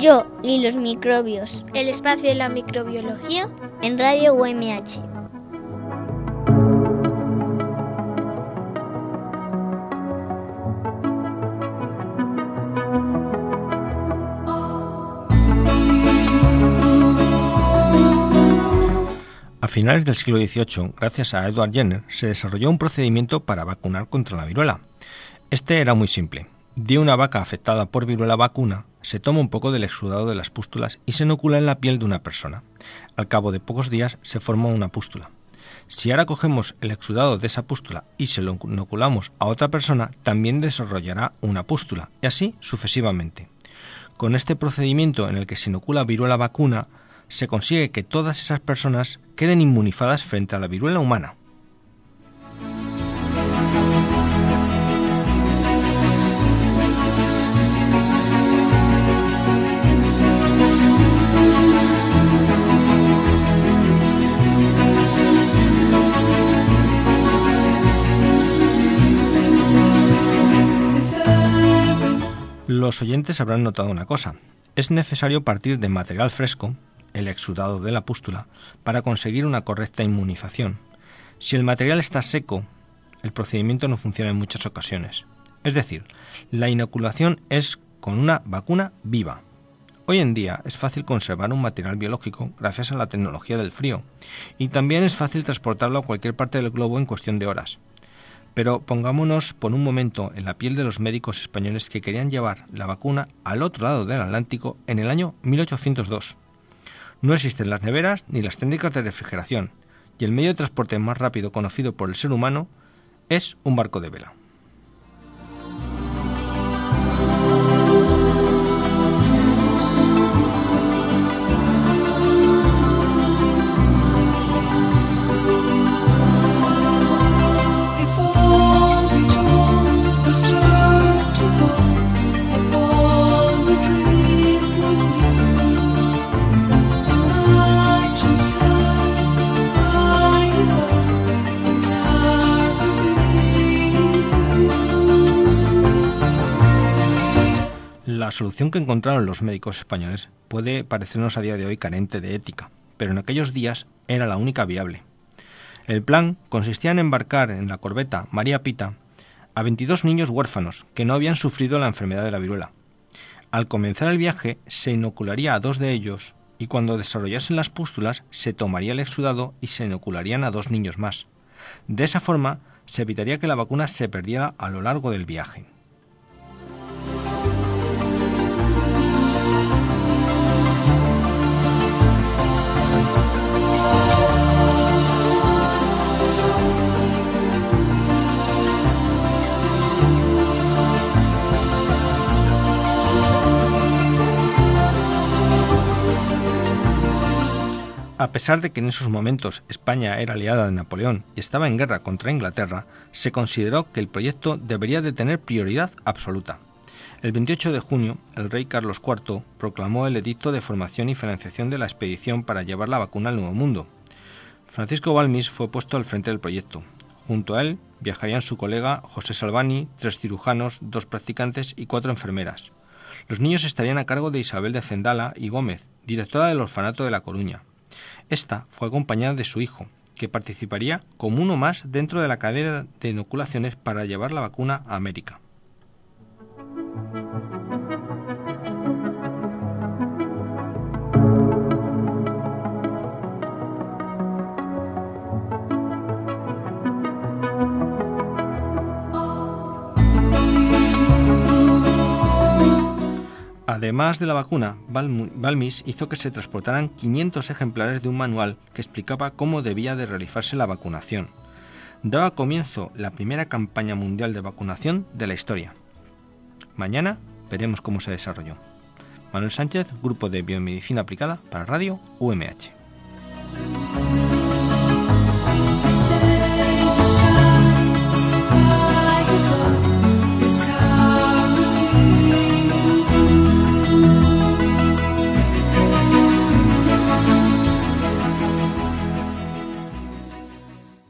Yo y los microbios. El espacio de la microbiología en Radio UMH. A finales del siglo XVIII, gracias a Edward Jenner, se desarrolló un procedimiento para vacunar contra la viruela. Este era muy simple. De una vaca afectada por viruela vacuna, se toma un poco del exudado de las pústulas y se inocula en la piel de una persona. Al cabo de pocos días se forma una pústula. Si ahora cogemos el exudado de esa pústula y se lo inoculamos a otra persona, también desarrollará una pústula, y así sucesivamente. Con este procedimiento en el que se inocula viruela vacuna, se consigue que todas esas personas queden inmunizadas frente a la viruela humana. Los oyentes habrán notado una cosa. Es necesario partir de material fresco, el exudado de la pústula, para conseguir una correcta inmunización. Si el material está seco, el procedimiento no funciona en muchas ocasiones. Es decir, la inoculación es con una vacuna viva. Hoy en día es fácil conservar un material biológico gracias a la tecnología del frío, y también es fácil transportarlo a cualquier parte del globo en cuestión de horas. Pero pongámonos por un momento en la piel de los médicos españoles que querían llevar la vacuna al otro lado del Atlántico en el año 1802. No existen las neveras ni las técnicas de refrigeración, y el medio de transporte más rápido conocido por el ser humano es un barco de vela. La solución que encontraron los médicos españoles puede parecernos a día de hoy carente de ética, pero en aquellos días era la única viable. El plan consistía en embarcar en la corbeta María Pita a 22 niños huérfanos que no habían sufrido la enfermedad de la viruela. Al comenzar el viaje se inocularía a 2 de ellos y cuando desarrollasen las pústulas se tomaría el exudado y se inocularían a 2 niños más. De esa forma se evitaría que la vacuna se perdiera a lo largo del viaje. A pesar de que en esos momentos España era aliada de Napoleón y estaba en guerra contra Inglaterra, se consideró que el proyecto debería de tener prioridad absoluta. El 28 de junio, el rey Carlos IV proclamó el edicto de formación y financiación de la expedición para llevar la vacuna al Nuevo Mundo. Francisco Balmis fue puesto al frente del proyecto. Junto a él viajarían su colega José Salvani, 3 cirujanos, 2 practicantes y 4 enfermeras. Los niños estarían a cargo de Isabel de Zendala y Gómez, directora del orfanato de La Coruña. Esta fue acompañada de su hijo, que participaría como uno más dentro de la cadena de inoculaciones para llevar la vacuna a América. Además de la vacuna, Balmis hizo que se transportaran 500 ejemplares de un manual que explicaba cómo debía de realizarse la vacunación. Daba comienzo la primera campaña mundial de vacunación de la historia. Mañana veremos cómo se desarrolló. Manuel Sánchez, Grupo de Biomedicina Aplicada para Radio UMH.